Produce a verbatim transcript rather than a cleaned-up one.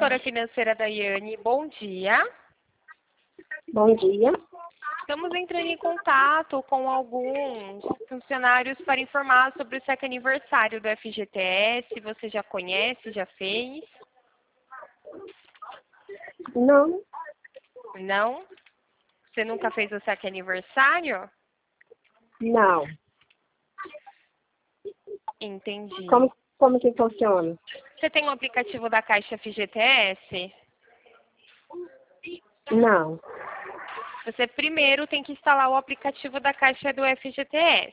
consultora financeira Daiane. Bom dia. Bom dia. Estamos entrando em contato com alguns funcionários para informar sobre o sétimo aniversário do F G T S. Você já conhece, já fez? Não, Não? Você nunca fez o sétimo aniversário? não. Entendi. Como, como que funciona? Você tem o aplicativo da Caixa F G T S? Não. Você primeiro tem que instalar o aplicativo da Caixa do F G T S.